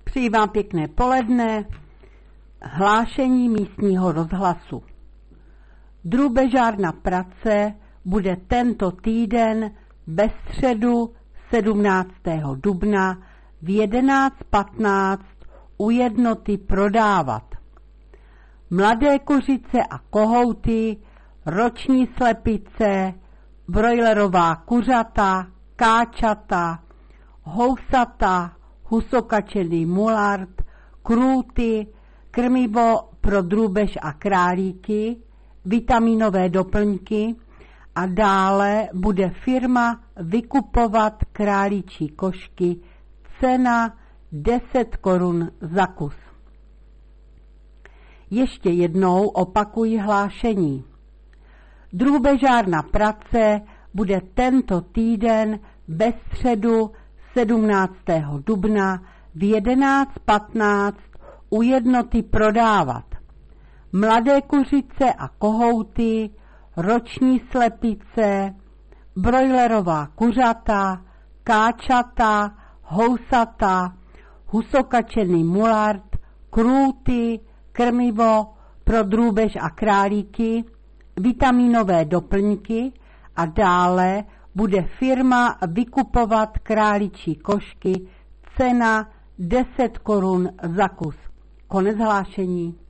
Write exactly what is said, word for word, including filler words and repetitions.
Přeji vám pěkné poledne. Hlášení místního rozhlasu. Drůbežárna Prace bude tento týden ve středu sedmnáctého dubna v jedenáct patnáct u jednoty prodávat mladé kuřice a kohouty, roční slepice, brojlerová kuřata, káčata, housata, husokačený mulart, krůty, krmivo pro drůbež a králíky, vitaminové doplňky a dále bude firma vykupovat králíčí košky, cena deset korun za kus. Ještě jednou opakuji hlášení. Drůbežárna Prace bude tento týden ve středu sedmnáctého dubna v jedenáct patnáct u jednoty prodávat mladé kuřice a kohouty, roční slepice, brojlerová kuřata, káčata, housata, husokačený mulart, krůty, krmivo pro drůbež a králíky, vitaminové doplňky a dále bude firma vykupovat králíčí košky, cena deset korun za kus. Konec hlášení.